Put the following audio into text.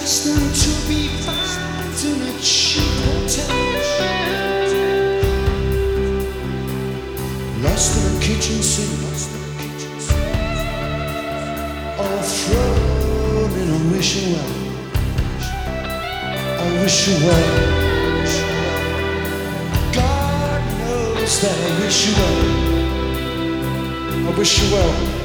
destined to be found in a cheap hotel, lost in a kitchen sink, or thrown in a wishing well. I wish you well. God knows that I wish you well. I wish you well.